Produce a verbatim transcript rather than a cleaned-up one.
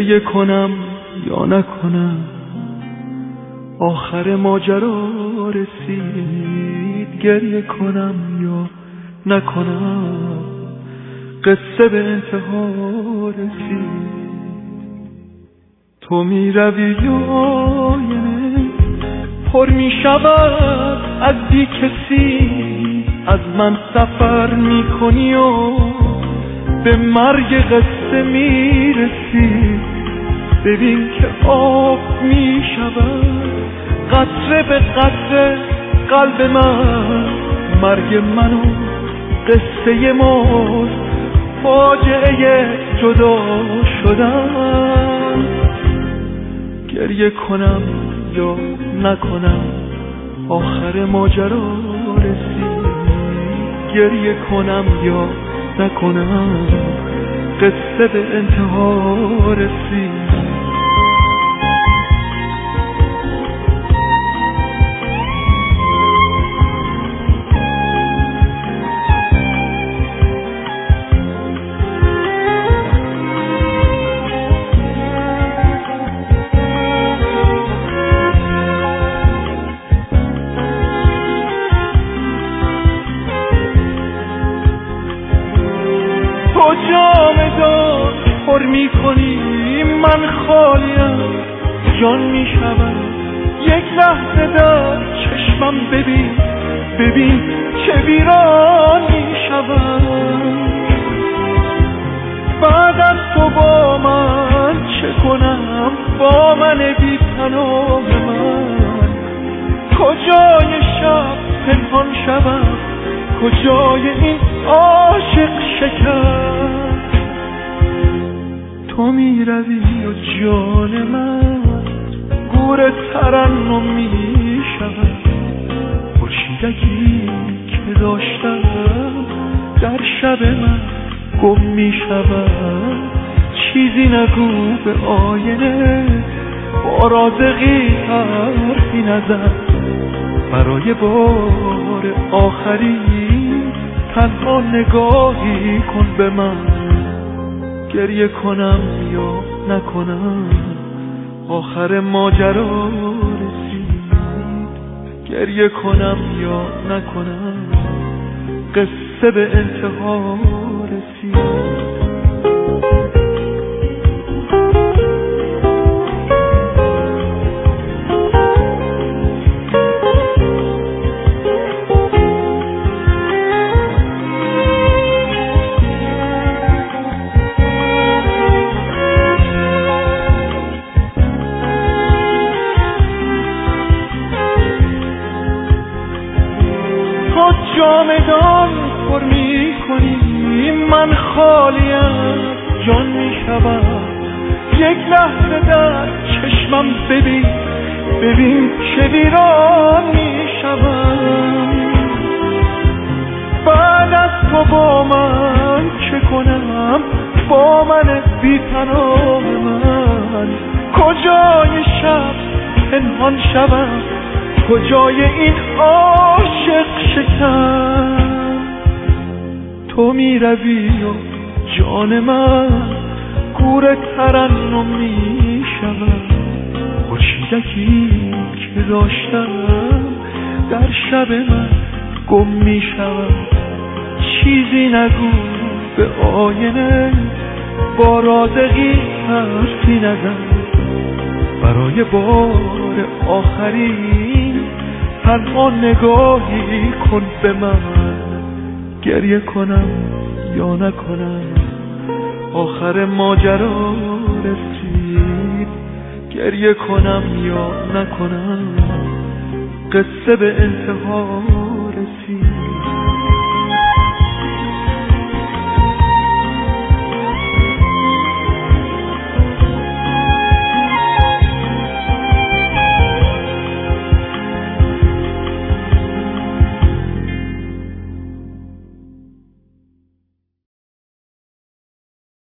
گریه کنم یا نکنم، آخر ماجرا رسید. گریه کنم یا نکنم، قصه به انتها رسید. تو می روی و آینه پر می شود از بی کسی، از من سفر می کنی و به مرگ قصه می رسی. ببین که آب می شود قطره به قطره قلب من، مرگ منو قصه ماست، فاجعه جدا شدن. گریه کنم یا نکنم، آخر ماجرا رسید. گریه کنم یا نکنم، قصه به انتها رسید. تو جام دار پر می کنی، من خالیم جان می شود. یک لحظه در چشمم ببین، ببین چه ویران می شود. بعد از تو با من چه کنم، با من بی پناه من. کجای شب پنهان شوم، کجای این عاشق شکر. تو می روی و جان من گور ترنم می شود. خورشیدکی که داشتم در شب من گم می شود. چیزی نگو به آینه، با رازقی حرفی نزن. برای بار آخری تنها نگاهی کن به من. گریه کنم یا نکنم، آخر ماجرا رسید. گریه کنم یا نکنم، قصه به انتها رسید. جامدان پر می کنی، من خالیم جان می شود. یک لحظه در چشمم ببین، ببین چه ویران می شود. بعد از تو با من چه کنم، با من بی پناه من. کجای شب پنهان شوم، کجای این عاشق شکن. تو می روی و جان من گور ترنم می شود. خورشیدکی که داشتم در شب من گم می شود. چیزی نگو به آینه، با رازقی حرفی نزن. برای بار آخری تنها نگاهی کن به من. گریه کنم یا نکنم، آخر ماجرا رسید. گریه کنم یا نکنم، قصه به انتها رسید.